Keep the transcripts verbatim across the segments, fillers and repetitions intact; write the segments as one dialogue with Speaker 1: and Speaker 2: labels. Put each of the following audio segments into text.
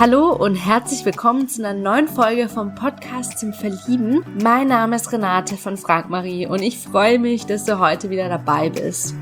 Speaker 1: Hallo und herzlich willkommen zu einer neuen Folge vom Podcast zum Verlieben. Mein Name ist Renate von Frag Marie und ich freue mich, dass du heute wieder dabei bist.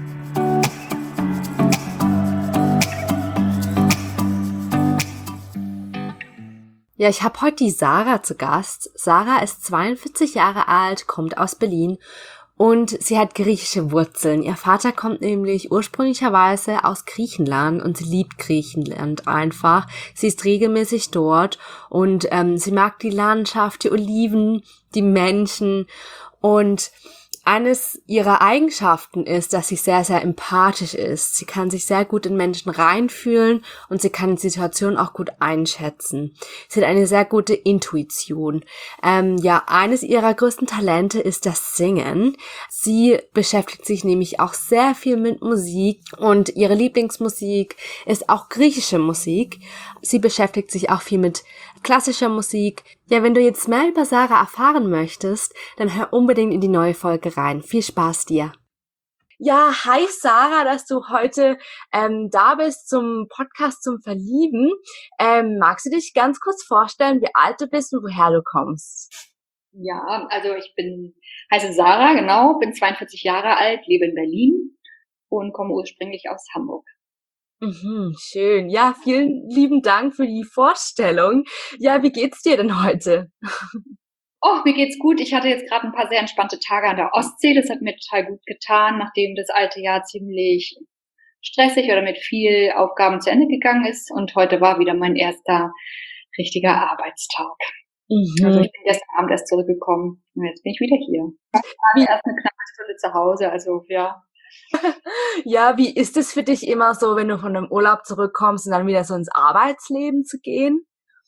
Speaker 1: Ja, ich habe heute die Sarah zu Gast. Sarah ist zweiundvierzig Jahre alt, kommt aus Berlin und sie hat griechische Wurzeln. Ihr Vater kommt nämlich ursprünglicherweise aus Griechenland und sie liebt Griechenland einfach. Sie ist regelmäßig dort und ähm, sie mag die Landschaft, die Oliven, die Menschen und eines ihrer Eigenschaften ist, dass sie sehr, sehr empathisch ist. Sie kann sich sehr gut in Menschen reinfühlen und sie kann die Situation auch gut einschätzen. Sie hat eine sehr gute Intuition. Ähm, ja, eines ihrer größten Talente ist das Singen. Sie beschäftigt sich nämlich auch sehr viel mit Musik und ihre Lieblingsmusik ist auch griechische Musik. Sie beschäftigt sich auch viel mit klassischer Musik. Ja, wenn du jetzt mehr über Sarah erfahren möchtest, dann hör unbedingt in die neue Folge rein. Viel Spaß dir. Ja, hi Sarah, dass du heute ähm, da bist zum Podcast zum Verlieben. Ähm, magst du dich ganz kurz vorstellen, wie alt du bist und woher du kommst?
Speaker 2: Ja, also ich bin, heiße Sarah, genau, bin zweiundvierzig Jahre alt, lebe in Berlin und komme ursprünglich aus Hamburg.
Speaker 1: Mhm, schön. Ja, vielen lieben Dank für die Vorstellung. Ja, wie geht's dir denn heute?
Speaker 2: Oh, mir geht's gut. Ich hatte jetzt gerade ein paar sehr entspannte Tage an der Ostsee. Das hat mir total gut getan, nachdem das alte Jahr ziemlich stressig oder mit viel Aufgaben zu Ende gegangen ist. Und heute war wieder mein erster richtiger Arbeitstag.
Speaker 1: Mhm.
Speaker 2: Also ich bin gestern Abend erst zurückgekommen und jetzt bin ich wieder hier. Ich war erst eine knappe Stunde zu Hause, also ja.
Speaker 1: Ja, wie ist es für dich immer so, wenn du von einem Urlaub zurückkommst und dann wieder so ins Arbeitsleben zu gehen?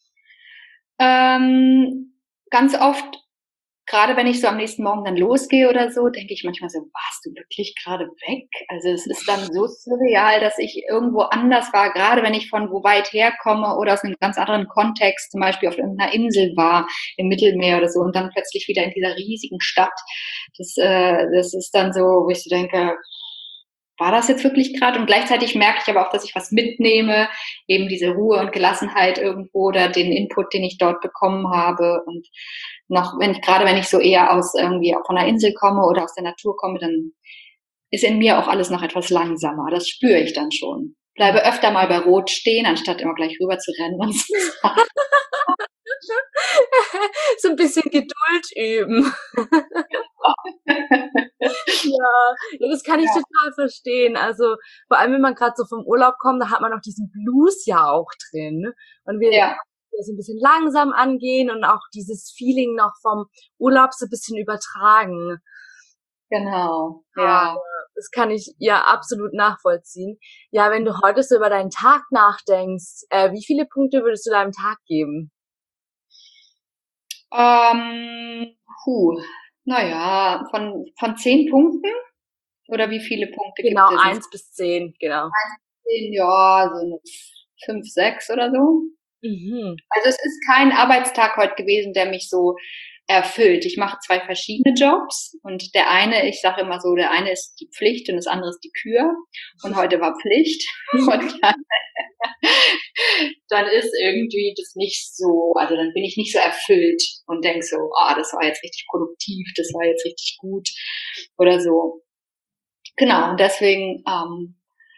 Speaker 2: Ähm, ganz oft, gerade wenn ich so am nächsten Morgen dann losgehe oder so, denke ich manchmal so, warst du wirklich gerade weg? Also es ist dann so surreal, dass ich irgendwo anders war, gerade wenn ich von wo weit herkomme oder aus einem ganz anderen Kontext, zum Beispiel auf irgendeiner Insel war, im Mittelmeer oder so, und dann plötzlich wieder in dieser riesigen Stadt. Das, äh, das ist dann so, wo ich so denke, war das jetzt wirklich gerade? Und gleichzeitig merke ich aber auch, dass ich was mitnehme, eben diese Ruhe und Gelassenheit irgendwo oder den Input, den ich dort bekommen habe. Und noch, wenn ich, gerade wenn ich so eher aus irgendwie auch von der Insel komme oder aus der Natur komme, dann ist in mir auch alles noch etwas langsamer. Das spüre ich dann schon. Bleibe öfter mal bei Rot stehen, anstatt immer gleich rüber zu rennen und so.
Speaker 1: So ein bisschen Geduld üben. Ja, ja, das kann ich
Speaker 2: Ja.
Speaker 1: total verstehen. Also vor allem, wenn man gerade so vom Urlaub kommt, da hat man noch diesen Blues ja auch drin. Und wir
Speaker 2: Ja.
Speaker 1: so ein bisschen langsam angehen und auch dieses Feeling noch vom Urlaub so ein bisschen übertragen.
Speaker 2: Genau,
Speaker 1: Ah,
Speaker 2: ja.
Speaker 1: das kann ich ja absolut nachvollziehen. Ja, wenn du heute so über deinen Tag nachdenkst, äh, wie viele Punkte würdest du deinem Tag geben?
Speaker 2: Ähm, puh, naja, von, von zehn Punkten? Oder wie viele Punkte
Speaker 1: Genau,
Speaker 2: gibt es?
Speaker 1: eins bis zehn, genau.
Speaker 2: Ja, so eine fünf, sechs oder so.
Speaker 1: Mhm.
Speaker 2: Also es ist kein Arbeitstag heute gewesen, der mich so erfüllt. Ich mache zwei verschiedene Jobs und der eine, ich sage immer so, der eine ist die Pflicht und das andere ist die Kür. Und heute war Pflicht. Und dann, dann ist irgendwie das nicht so, also dann bin ich nicht so erfüllt und denke so, ah, das war jetzt richtig produktiv, das war jetzt richtig gut oder so. Genau, und deswegen ähm,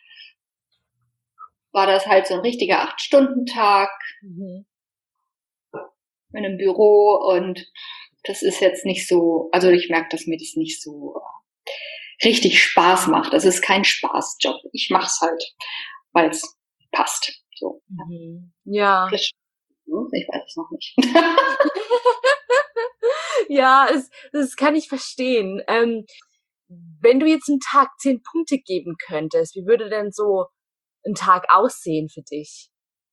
Speaker 2: war das halt so ein richtiger Acht-Stunden-Tag
Speaker 1: Mhm.
Speaker 2: in einem Büro und das ist jetzt nicht so, also ich merke, dass mir das nicht so richtig Spaß macht. Das ist kein Spaßjob. Ich mache es halt, weil es passt. So.
Speaker 1: Mhm. Ja.
Speaker 2: Ich weiß es noch nicht.
Speaker 1: Ja, es, das kann ich verstehen. Ähm, wenn du jetzt einen Tag zehn Punkte geben könntest, wie würde denn so ein Tag aussehen für dich?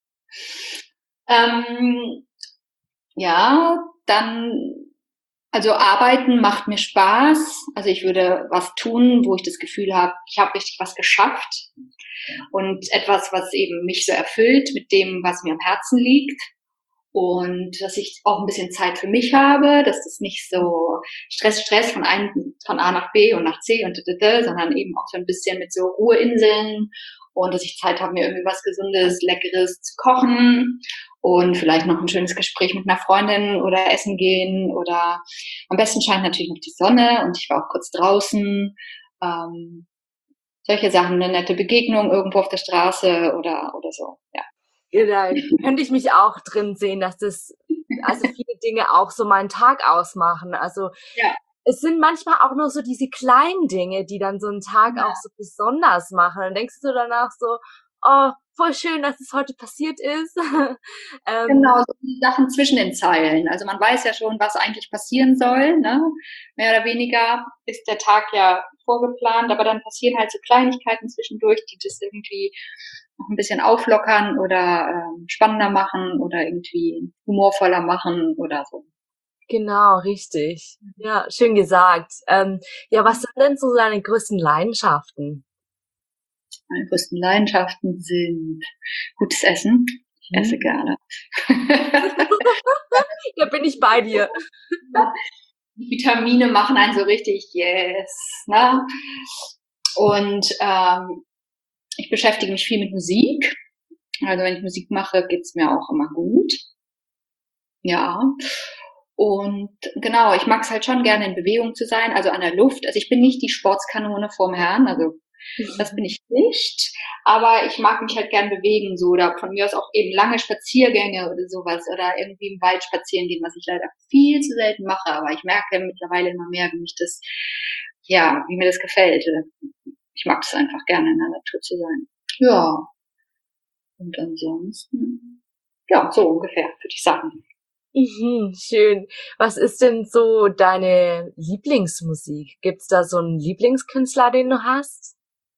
Speaker 2: ähm, ja, dann, also arbeiten macht mir Spaß. Also ich würde was tun, wo ich das Gefühl habe, ich habe richtig was geschafft und etwas, was eben mich so erfüllt mit dem, was mir am Herzen liegt. und dass ich auch ein bisschen Zeit für mich habe, dass das nicht so Stress, Stress von einem, von A nach B und nach C und d, sondern eben auch so ein bisschen mit so Ruheinseln und dass ich Zeit habe, mir irgendwie was Gesundes, Leckeres zu kochen und vielleicht noch ein schönes Gespräch mit einer Freundin oder essen gehen oder am besten scheint natürlich noch die Sonne und ich war auch kurz draußen. Ähm, solche Sachen, eine nette Begegnung irgendwo auf der Straße oder, oder so, ja.
Speaker 1: Da könnte ich mich auch drin sehen, dass das, also viele Dinge auch so meinen Tag ausmachen. Also
Speaker 2: Ja.
Speaker 1: Es sind manchmal auch nur so diese kleinen Dinge, die dann so einen Tag
Speaker 2: Ja.
Speaker 1: auch so besonders machen. Dann denkst du danach so, oh, voll schön, dass es heute passiert ist. ähm,
Speaker 2: Genau, so die Sachen zwischen den Zeilen. Also man weiß ja schon, was eigentlich passieren soll, ne? Mehr oder weniger ist der Tag ja vorgeplant, aber dann passieren halt so Kleinigkeiten zwischendurch, die das irgendwie noch ein bisschen auflockern oder ähm, spannender machen oder irgendwie humorvoller machen oder so.
Speaker 1: Genau, richtig. Ja, schön gesagt. Ähm, ja, was sind denn so deine größten Leidenschaften?
Speaker 2: Meine größten Leidenschaften sind gutes Essen. Ich
Speaker 1: Hm.
Speaker 2: esse gerne.
Speaker 1: Da bin ich bei dir.
Speaker 2: Die Vitamine machen einen so richtig yes, ne? Und ähm, ich beschäftige mich viel mit Musik. Also wenn ich Musik mache, geht's mir auch immer gut. Ja. Und genau, ich mag es halt schon gerne in Bewegung zu sein, also an der Luft. Also ich bin nicht die Sportskanone vorm Herrn, also das bin ich nicht. Aber ich mag mich halt gern bewegen, so, oder von mir aus auch eben lange Spaziergänge oder sowas oder irgendwie im Wald spazieren gehen, was ich leider viel zu selten mache. Aber ich merke mittlerweile immer mehr, wie mich das, ja, wie mir das gefällt. Ich mag es einfach gerne, in der Natur zu sein. Ja. Und ansonsten, ja, so ungefähr, würde ich sagen.
Speaker 1: Mhm, schön. Was ist denn so deine Lieblingsmusik? Gibt's da so einen Lieblingskünstler, den du hast?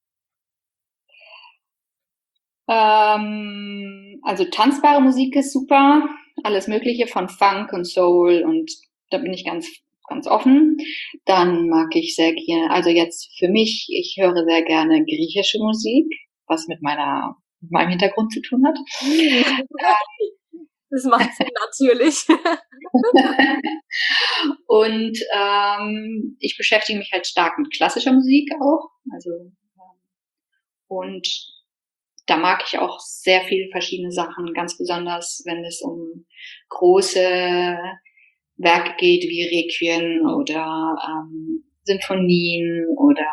Speaker 2: Ähm, also tanzbare Musik ist super, alles Mögliche von Funk und Soul und da bin ich ganz ganz offen. Dann mag ich sehr gerne, also jetzt für mich, ich höre sehr gerne griechische Musik, was mit meiner mit meinem Hintergrund zu tun hat.
Speaker 1: Das macht Sinn, natürlich.
Speaker 2: Und ähm, ich beschäftige mich halt stark mit klassischer Musik auch, also und da mag ich auch sehr viele verschiedene Sachen, ganz besonders, wenn es um große Werke geht wie Requiem oder ähm, Sinfonien oder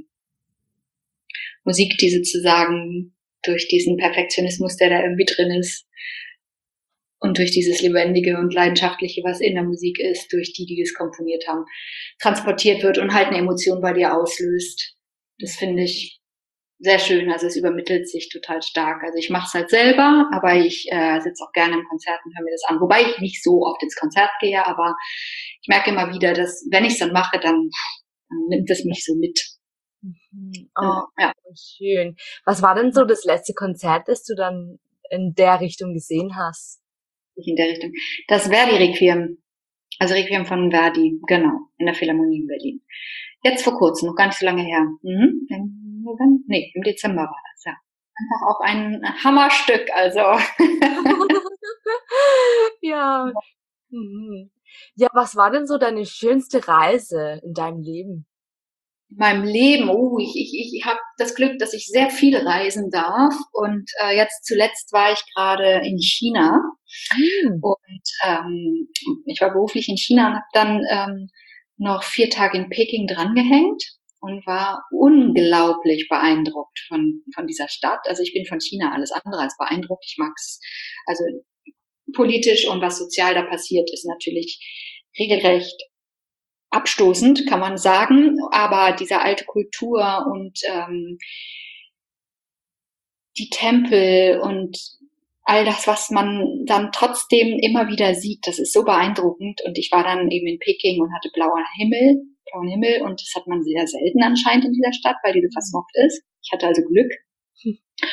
Speaker 2: Musik, die sozusagen durch diesen Perfektionismus, der da irgendwie drin ist und durch dieses Lebendige und Leidenschaftliche, was in der Musik ist, durch die, die das komponiert haben, transportiert wird und halt eine Emotion bei dir auslöst. Das finde ich sehr schön, also es übermittelt sich total stark. Also ich mache es halt selber, aber ich äh, sitze auch gerne im Konzert und höre mir das an. Wobei ich nicht so oft ins Konzert gehe, aber ich merke immer wieder, dass wenn ich es dann mache, dann, dann nimmt es mich so mit.
Speaker 1: Mhm. Oh,
Speaker 2: ja.
Speaker 1: schön. Was war denn so das letzte Konzert, das du dann in der Richtung gesehen hast?
Speaker 2: In der Richtung. Das Verdi-Requiem. Also Requiem von Verdi, genau, in der Philharmonie in Berlin. Jetzt vor kurzem, noch gar nicht so lange her. Mhm. Im November? Nee, im Dezember war das, ja. Einfach auch ein Hammerstück, also.
Speaker 1: Ja. Mhm. Ja, was war denn so deine schönste Reise in deinem Leben?
Speaker 2: In meinem Leben, oh, ich, ich, ich habe das Glück, dass ich sehr viel reisen darf. Und äh, jetzt zuletzt war ich gerade in China.
Speaker 1: Hm.
Speaker 2: Und ähm, ich war beruflich in China und habe dann ähm, noch vier Tage in Peking drangehängt und war unglaublich beeindruckt von, von dieser Stadt. Also ich bin von China alles andere als beeindruckt. Ich mag es, also politisch und was sozial da passiert, ist natürlich regelrecht abstoßend, kann man sagen. Aber diese alte Kultur und ähm, die Tempel und all das, was man dann trotzdem immer wieder sieht, das ist so beeindruckend. Und ich war dann eben in Peking und hatte blauer Himmel, blauen Himmel, und das hat man sehr selten anscheinend in dieser Stadt, weil die so versmoggt ist. Ich hatte also Glück.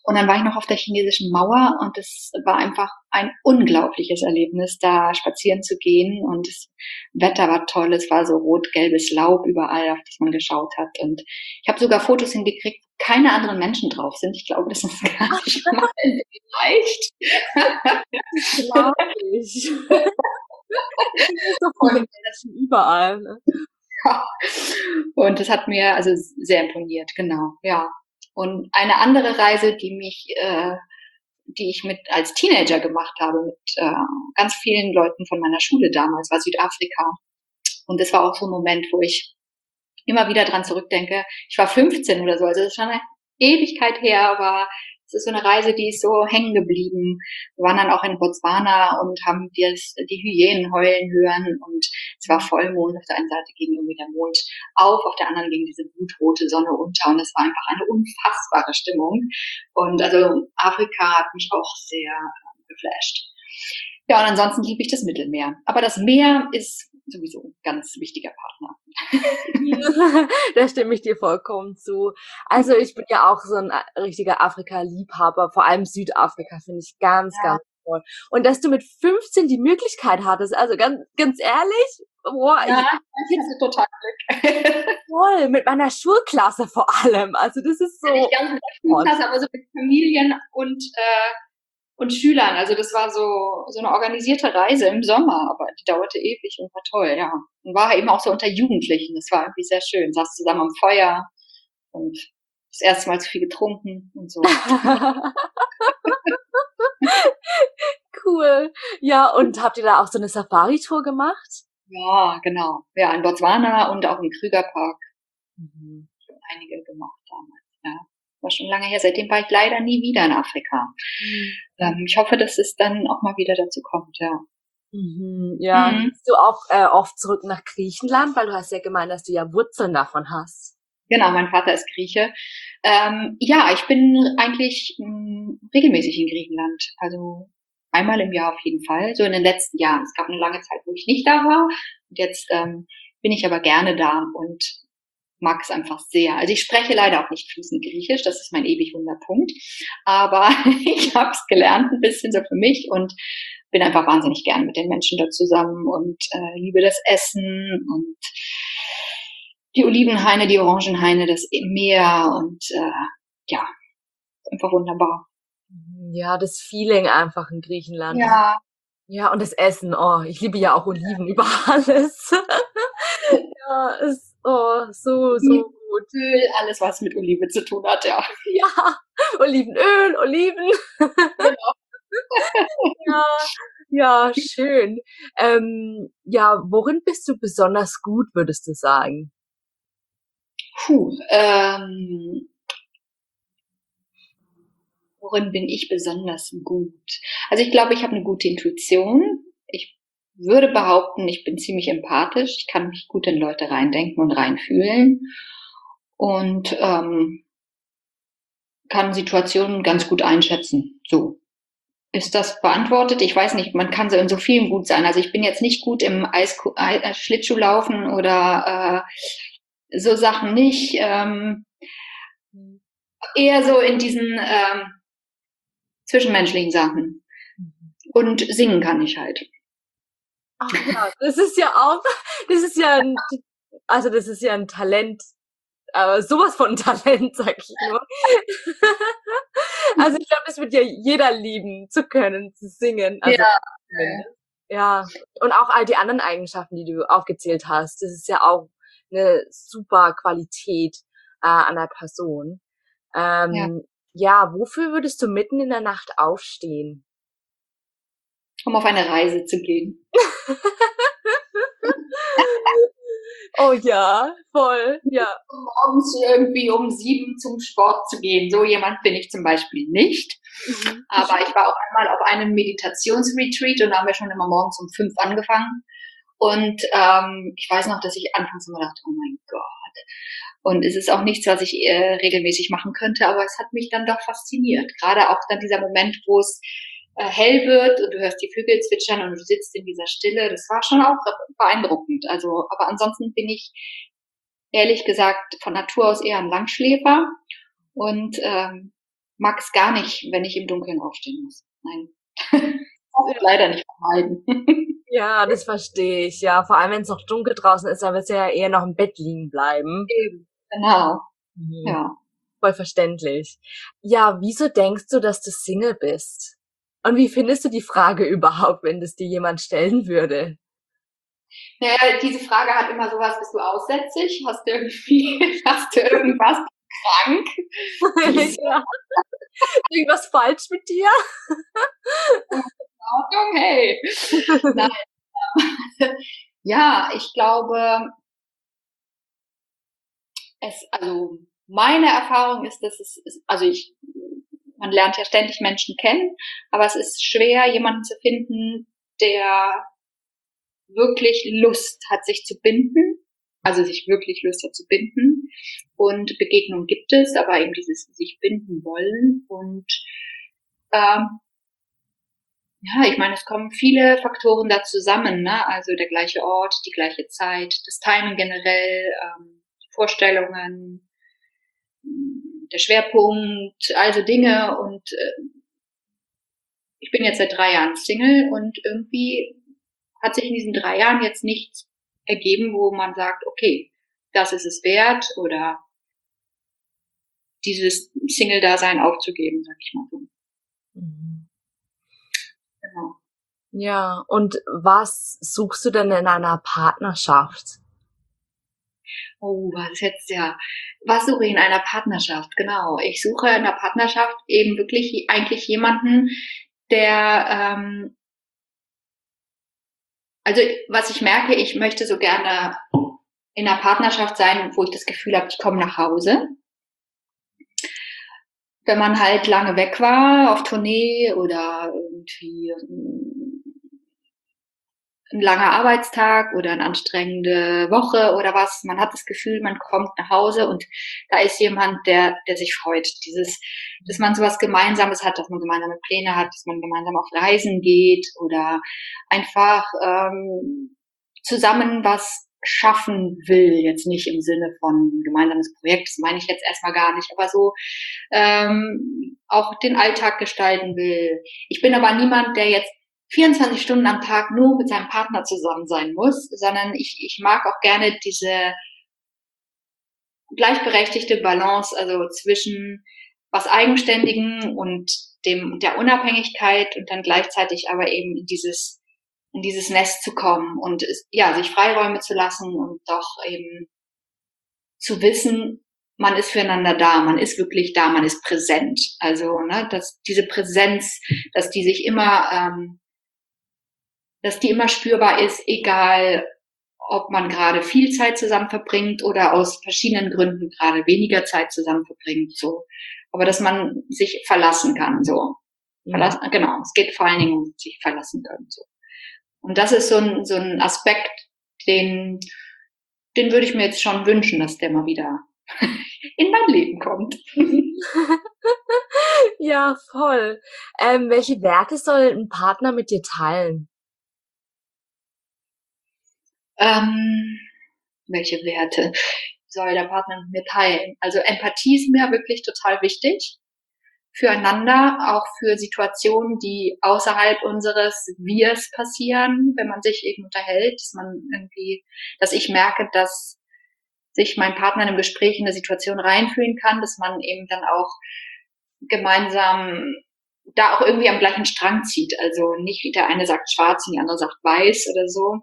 Speaker 2: Und dann war ich noch auf der chinesischen Mauer und es war einfach ein unglaubliches Erlebnis, da spazieren zu gehen und das Wetter war toll, es war so rot-gelbes Laub überall, auf das man geschaut hat und ich habe sogar Fotos hingekriegt, wo keine anderen Menschen drauf sind. Ich glaube, das ist gar nicht mal leicht.
Speaker 1: Das glaube ich. Das ist doch voll überall. Ne?
Speaker 2: Und das hat mir also sehr imponiert, genau, ja. Und eine andere Reise, die mich, äh, die ich mit als Teenager gemacht habe, mit äh, ganz vielen Leuten von meiner Schule damals, war Südafrika. Und das war auch so ein Moment, wo ich immer wieder dran zurückdenke. Ich war fünfzehn oder so, also das ist schon eine Ewigkeit her, aber es ist so eine Reise, die ist so hängen geblieben. Wir waren dann auch in Botswana und haben das, die Hyänen heulen hören und es war Vollmond. Auf der einen Seite ging irgendwie der Mond auf, auf der anderen ging diese blutrote Sonne unter und es war einfach eine unfassbare Stimmung. Und also Afrika hat mich auch sehr geflasht. Ja, und ansonsten liebe ich das Mittelmeer. Aber das Meer ist sowieso ein ganz wichtiger Partner.
Speaker 1: Da stimme ich dir vollkommen zu. Also ich bin ja auch so ein richtiger Afrika-Liebhaber, vor allem Südafrika finde ich ganz, ja. ganz toll. Und dass du mit fünfzehn die Möglichkeit hattest, also ganz, ganz ehrlich, boah,
Speaker 2: ja, ich, ich hatte total Glück.
Speaker 1: Toll, mit meiner Schulklasse vor allem. Also das ist so.
Speaker 2: Nicht ganz mit der Schulklasse, aber so mit Familien und äh, und Schülern. Also das war so so eine organisierte Reise im Sommer, aber die dauerte ewig und war toll, ja. Und war eben auch so unter Jugendlichen. Das war irgendwie sehr schön. Saß zusammen am Feuer und das erste Mal zu viel getrunken und so.
Speaker 1: Cool. Ja, und habt ihr da auch so eine Safari-Tour gemacht?
Speaker 2: Ja, genau. Ja, in Botswana und auch im Krügerpark. Mhm. Ich habe einige gemacht damals, ja. War schon lange her. Seitdem war ich leider nie wieder in Afrika. Mhm. Ähm, ich hoffe, dass es dann auch mal wieder dazu kommt, ja.
Speaker 1: Mhm, ja. Mhm. Gehst du auch äh, oft zurück nach Griechenland, weil du hast ja gemeint, dass du ja Wurzeln davon hast.
Speaker 2: Genau, mein Vater ist Grieche. Ähm, ja, ich bin eigentlich mh, regelmäßig in Griechenland. Also einmal im Jahr auf jeden Fall. So in den letzten Jahren. Es gab eine lange Zeit, wo ich nicht da war. Und jetzt ähm, bin ich aber gerne da und mag es einfach sehr. Also ich spreche leider auch nicht fließend Griechisch, das ist mein ewig Wunderpunkt. Aber ich habe es gelernt ein bisschen so für mich und bin einfach wahnsinnig gern mit den Menschen da zusammen und äh, liebe das Essen und die Olivenhaine, die Orangenhaine, das Meer und äh, ja, einfach wunderbar.
Speaker 1: Ja, das Feeling einfach in Griechenland.
Speaker 2: Ja.
Speaker 1: Ja, und das Essen, oh, ich liebe ja auch Oliven über alles. Ja, ist oh, so, so gut.
Speaker 2: Öl, alles, was mit Olive zu tun hat, ja.
Speaker 1: Ja, Olivenöl, Oliven. Genau. Ja, ja, schön. Ähm, ja, worin bist du besonders gut, würdest du sagen?
Speaker 2: Puh, ähm, worin bin ich besonders gut? Also ich glaube, ich habe eine gute Intuition. Ich würde behaupten, ich bin ziemlich empathisch. Ich kann mich gut in Leute reindenken und reinfühlen und ähm, kann Situationen ganz gut einschätzen. So. Ist das beantwortet? Ich weiß nicht, man kann so in so vielen gut sein. Also ich bin jetzt nicht gut im Eis Schlittschuhlaufen oder äh, so Sachen nicht. Ähm, eher so in diesen ähm, zwischenmenschlichen Sachen. Und singen kann ich halt.
Speaker 1: Ach ja, das ist ja auch, das ist ja ein, also das ist ja ein Talent, aber sowas von Talent, sag ich nur. Also ich glaube, das wird ja jeder lieben, zu können, zu singen. Also
Speaker 2: ja.
Speaker 1: Ja, und auch all die anderen Eigenschaften, die du aufgezählt hast, das ist ja auch eine super Qualität äh, an der Person. Ähm, ja. ja, wofür würdest du mitten in der Nacht aufstehen?
Speaker 2: Um auf eine Reise zu gehen.
Speaker 1: Oh ja, voll, ja.
Speaker 2: Um morgens irgendwie um sieben zum Sport zu gehen. So jemand bin ich zum Beispiel nicht. Mhm. Aber ich war auch einmal auf einem Meditationsretreat und da haben wir schon immer morgens um fünf angefangen. Und ähm, ich weiß noch, dass ich anfangs immer dachte, oh mein Gott. Und es ist auch nichts, was ich äh, regelmäßig machen könnte, aber es hat mich dann doch fasziniert. Gerade auch dann dieser Moment, wo es äh, hell wird und du hörst die Vögel zwitschern und du sitzt in dieser Stille. Das war schon auch beeindruckend. Also, aber ansonsten bin ich ehrlich gesagt von Natur aus eher ein Langschläfer und ähm, mag es gar nicht, wenn ich im Dunkeln aufstehen muss. Nein. Das kann leider nicht vermeiden.
Speaker 1: Ja, das verstehe ich. Ja, vor allem, wenn es noch dunkel draußen ist, dann willst du ja eher noch im Bett liegen bleiben.
Speaker 2: Eben, genau.
Speaker 1: Mhm.
Speaker 2: Ja.
Speaker 1: Voll verständlich. Ja, wieso denkst du, dass du Single bist? Und wie findest du die Frage überhaupt, wenn das dir jemand stellen würde?
Speaker 2: Naja, diese Frage hat immer sowas, bist du aussätzig? Hast du irgendwie, hast du irgendwas krank?
Speaker 1: Ja. Irgendwas falsch mit dir?
Speaker 2: Ordnung, hey. Nein. Ja, ich glaube, es, also meine Erfahrung ist, dass es, ist, also ich, man lernt ja ständig Menschen kennen, aber es ist schwer, jemanden zu finden, der wirklich Lust hat, sich zu binden, also sich wirklich Lust hat zu binden. Und Begegnungen gibt es, aber eben dieses sich binden wollen. Und ähm, ja, ich meine, es kommen viele Faktoren da zusammen, ne? Also der gleiche Ort, die gleiche Zeit, das Timing generell, ähm, Vorstellungen, der Schwerpunkt, also Dinge. Und äh, ich bin jetzt seit drei Jahren Single und irgendwie hat sich in diesen drei Jahren jetzt nichts ergeben, wo man sagt, okay, das ist es wert oder dieses Single-Dasein aufzugeben, sag ich mal so.
Speaker 1: Mhm.
Speaker 2: Genau.
Speaker 1: Ja, und was suchst du denn in einer Partnerschaft?
Speaker 2: Oh, was ist jetzt ja, was suche ich in einer Partnerschaft? Genau, ich suche in einer Partnerschaft eben wirklich eigentlich jemanden, der, ähm, also was ich merke, ich möchte so gerne in einer Partnerschaft sein, wo ich das Gefühl habe, ich komme nach Hause. Wenn man halt lange weg war auf Tournee oder irgendwie ein langer Arbeitstag oder eine anstrengende Woche oder was, man hat das Gefühl, man kommt nach Hause und da ist jemand, der, der sich freut. Dieses, dass man sowas Gemeinsames hat, dass man gemeinsame Pläne hat, dass man gemeinsam auf Reisen geht oder einfach ähm, zusammen was schaffen will, jetzt nicht im Sinne von gemeinsames Projekt, das meine ich jetzt erstmal gar nicht, aber so ähm, auch den Alltag gestalten will. Ich bin aber niemand, der jetzt vierundzwanzig Stunden am Tag nur mit seinem Partner zusammen sein muss, sondern ich, ich mag auch gerne diese gleichberechtigte Balance, also zwischen was Eigenständigen und dem, der Unabhängigkeit und dann gleichzeitig aber eben in dieses, in dieses Nest zu kommen und ja, sich Freiräume zu lassen und doch eben zu wissen, man ist füreinander da, man ist wirklich da, man ist präsent. Also, ne, dass diese Präsenz, dass die sich immer, ähm, dass die immer spürbar ist, egal ob man gerade viel Zeit zusammen verbringt oder aus verschiedenen Gründen gerade weniger Zeit zusammen verbringt, so. Aber dass man sich verlassen kann, so. Verlassen, mhm. Genau. Es geht vor allen Dingen um sich verlassen können, so. Und das ist so ein, so ein Aspekt, den, den würde ich mir jetzt schon wünschen, dass der mal wieder in mein Leben kommt.
Speaker 1: Ja, voll. Ähm, welche Werte soll ein Partner mit dir teilen?
Speaker 2: Ähm, welche Werte soll der Partner mit mir teilen? Also Empathie ist mir wirklich total wichtig. Füreinander, auch für Situationen, die außerhalb unseres Wirs passieren, wenn man sich eben unterhält, dass man irgendwie, dass ich merke, dass sich mein Partner in einem Gespräch in eine Situation reinfühlen kann, dass man eben dann auch gemeinsam da auch irgendwie am gleichen Strang zieht. Also nicht der eine sagt schwarz und die andere sagt weiß oder so.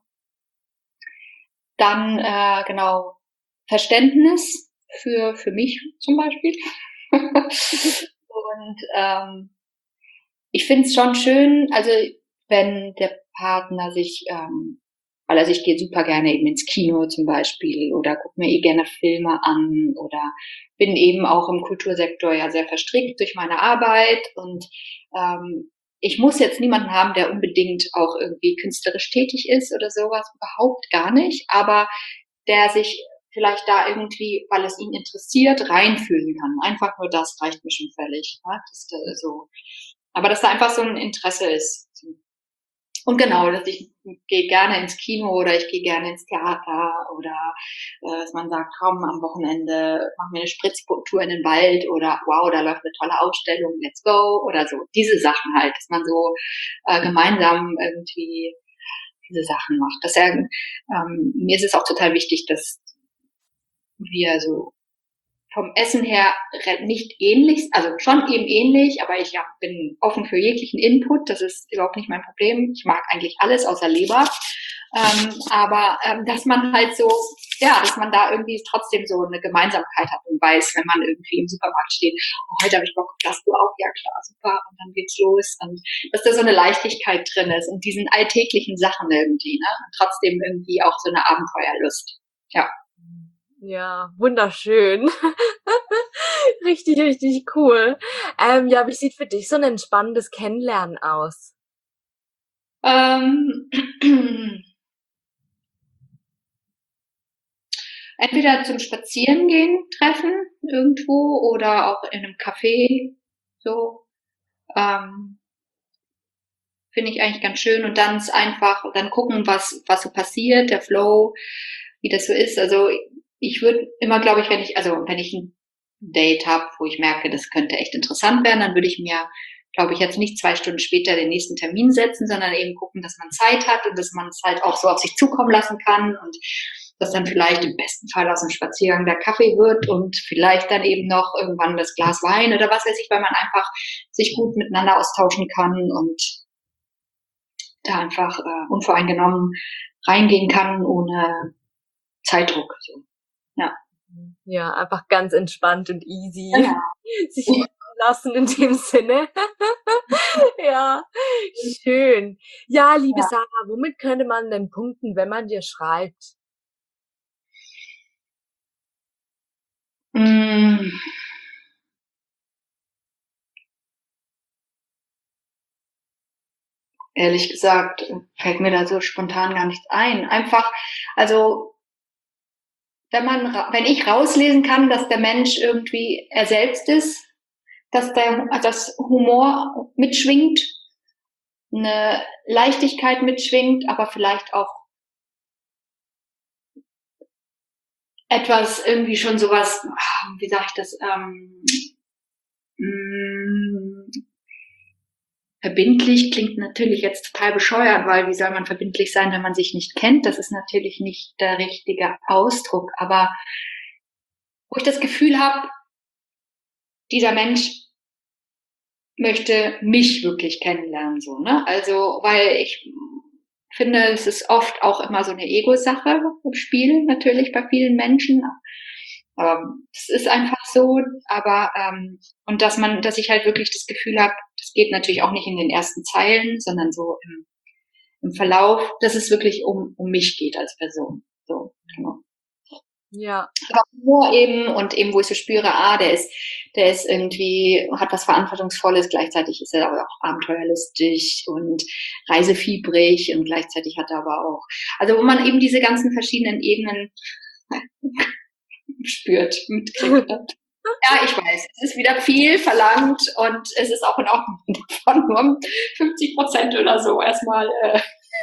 Speaker 2: Dann äh, genau Verständnis für für mich zum Beispiel. Und ähm, ich finde es schon schön, also wenn der Partner sich, ähm, weil also ich gehe super gerne eben ins Kino zum Beispiel oder gucke mir eh gerne Filme an oder bin eben auch im Kultursektor ja sehr verstrickt durch meine Arbeit und ähm, ich muss jetzt niemanden haben, der unbedingt auch irgendwie künstlerisch tätig ist oder sowas, überhaupt gar nicht, aber der sich vielleicht da irgendwie, weil es ihn interessiert, reinfühlen kann. Einfach nur das reicht mir schon völlig. Ne? Das, so. Aber dass da einfach so ein Interesse ist. und genau, dass ich gehe gerne ins Kino oder ich gehe gerne ins Theater oder äh, dass man sagt, komm, am Wochenende machen wir eine Spritztour in den Wald oder wow, da läuft eine tolle Ausstellung, let's go oder so. Diese Sachen halt, dass man so äh, gemeinsam irgendwie diese Sachen macht. Das ja, ähm, mir ist es auch total wichtig, dass wir so vom Essen her nicht ähnlich, also schon eben ähnlich, aber ich ja, bin offen für jeglichen Input, das ist überhaupt nicht mein Problem. Ich mag eigentlich alles außer Leber. Ähm, aber ähm, dass man halt so, ja, dass man da irgendwie trotzdem so eine Gemeinsamkeit hat und weiß, wenn man irgendwie im Supermarkt steht, oh, heute habe ich Bock, das du auch, ja klar, super, und dann geht's los. Und dass da so eine Leichtigkeit drin ist und diesen alltäglichen Sachen irgendwie, ne? Und trotzdem irgendwie auch so eine Abenteuerlust. Ja.
Speaker 1: Ja, wunderschön. Richtig, richtig cool. Ähm, ja, wie sieht für dich so ein entspannendes Kennenlernen aus?
Speaker 2: Ähm, entweder zum Spazierengehen treffen irgendwo oder auch in einem Café, so. Ähm, finde ich eigentlich ganz schön und dann ist einfach, dann gucken, was, was so passiert, der Flow, wie das so ist. Also ich würde immer, glaube ich, wenn ich, also wenn ich ein Date habe, wo ich merke, das könnte echt interessant werden, dann würde ich mir, glaube ich, jetzt nicht zwei Stunden später den nächsten Termin setzen, sondern eben gucken, dass man Zeit hat und dass man es halt auch so auf sich zukommen lassen kann und dass dann vielleicht im besten Fall aus dem Spaziergang der Kaffee wird und vielleicht dann eben noch irgendwann das Glas Wein oder was weiß ich, weil man einfach sich gut miteinander austauschen kann und da einfach äh, unvoreingenommen reingehen kann, ohne Zeitdruck. So. Ja.
Speaker 1: Ja, einfach ganz entspannt und easy
Speaker 2: Genau.
Speaker 1: sich lassen in dem Sinne. Ja, schön. Ja, liebe
Speaker 2: Ja.
Speaker 1: Sarah, womit könnte man denn punkten, wenn man dir schreibt?
Speaker 2: Mm. Ehrlich gesagt, fällt mir da so spontan gar nichts ein. Einfach, also wenn man, wenn ich rauslesen kann, dass der Mensch irgendwie er selbst ist, dass der, das Humor mitschwingt, eine Leichtigkeit mitschwingt, aber vielleicht auch etwas irgendwie schon sowas, wie sage ich das, ähm, mh, verbindlich klingt natürlich jetzt total bescheuert, weil wie soll man verbindlich sein, wenn man sich nicht kennt? Das ist natürlich nicht der richtige Ausdruck, aber wo ich das Gefühl habe, dieser Mensch möchte mich wirklich kennenlernen, so, ne? Also, weil ich finde, es ist oft auch immer so eine Ego-Sache im Spiel, natürlich bei vielen Menschen. Ähm, es ist einfach so, aber ähm, und dass man, dass ich halt wirklich das Gefühl habe, das geht natürlich auch nicht in den ersten Zeilen, sondern so im, im Verlauf, dass es wirklich um, um mich geht als Person. So, genau.
Speaker 1: Ja.
Speaker 2: Aber nur eben und eben, wo ich so spüre, ah, der ist, der ist irgendwie, hat was Verantwortungsvolles, gleichzeitig ist er aber auch abenteuerlustig und reisefiebrig und gleichzeitig hat er aber auch, also wo man eben diese ganzen verschiedenen Ebenen spürt, mitkriegt. Ja, ich weiß, es ist wieder viel verlangt und es ist auch in Ordnung, davon nur fünfzig Prozent oder so erstmal. Äh.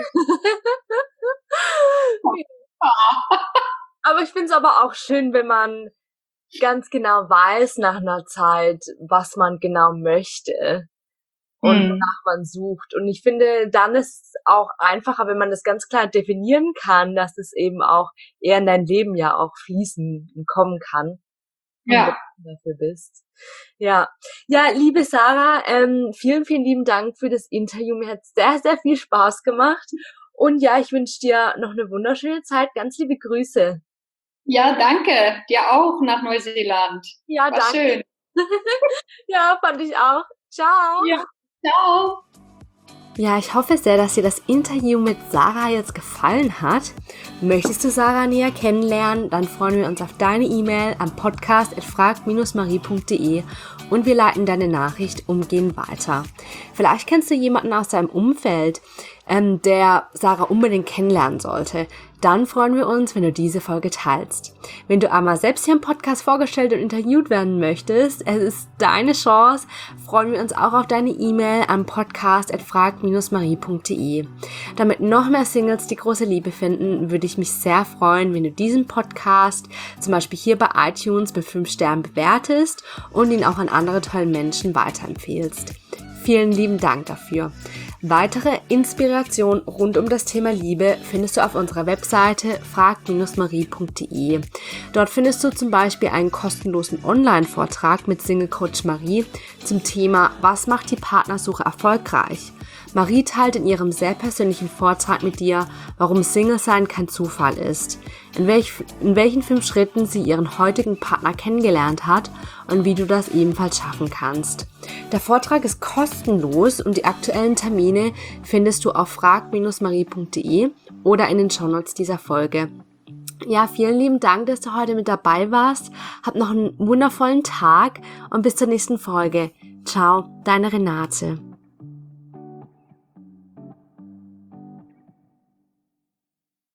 Speaker 1: Aber ich finde es aber auch schön, wenn man ganz genau weiß nach einer Zeit, was man genau möchte und
Speaker 2: Hm.
Speaker 1: wonach man sucht. Und ich finde, dann ist es auch einfacher, wenn man das ganz klar definieren kann, dass es eben auch eher in dein Leben ja auch fließen und kommen kann.
Speaker 2: Ja.
Speaker 1: Wenn du dafür bist. Ja. Ja, liebe Sarah, ähm, vielen, vielen lieben Dank für das Interview. Mir hat sehr, sehr viel Spaß gemacht. Und ja, ich wünsche dir noch eine wunderschöne Zeit. Ganz liebe Grüße.
Speaker 2: Ja, danke. Dir auch nach Neuseeland.
Speaker 1: Ja,
Speaker 2: War
Speaker 1: danke.
Speaker 2: schön.
Speaker 1: Ja, fand ich auch. Ciao.
Speaker 2: Ja, ciao.
Speaker 1: Ja, ich hoffe sehr, dass dir das Interview mit Sarah jetzt gefallen hat. Möchtest du Sarah näher kennenlernen? Dann freuen wir uns auf deine E-Mail am podcast at frag Bindestrich marie punkt de und wir leiten deine Nachricht umgehend weiter. Vielleicht kennst du jemanden aus deinem Umfeld, ähm, der Sarah unbedingt kennenlernen sollte, dann freuen wir uns, wenn du diese Folge teilst. Wenn du einmal selbst hier im Podcast vorgestellt und interviewt werden möchtest, es ist deine Chance, freuen wir uns auch auf deine E-Mail an podcast at frag Bindestrich marie punkt de. Damit noch mehr Singles die große Liebe finden, würde ich mich sehr freuen, wenn du diesen Podcast zum Beispiel hier bei iTunes mit fünf Sternen bewertest und ihn auch an andere tolle Menschen weiterempfehlst. Vielen lieben Dank dafür. Weitere Inspiration rund um das Thema Liebe findest du auf unserer Webseite frag Bindestrich marie punkt de. Dort findest du zum Beispiel einen kostenlosen Online-Vortrag mit Single Coach Marie zum Thema Was macht die Partnersuche erfolgreich? Marie teilt in ihrem sehr persönlichen Vortrag mit dir, warum Single-Sein kein Zufall ist, in, welch, in welchen fünf Schritten sie ihren heutigen Partner kennengelernt hat und wie du das ebenfalls schaffen kannst. Der Vortrag ist kostenlos und die aktuellen Termine findest du auf frag Bindestrich marie punkt de oder in den Shownotes dieser Folge. Ja, vielen lieben Dank, dass du heute mit dabei warst. Hab noch einen wundervollen Tag und bis zur nächsten Folge. Ciao, deine Renate.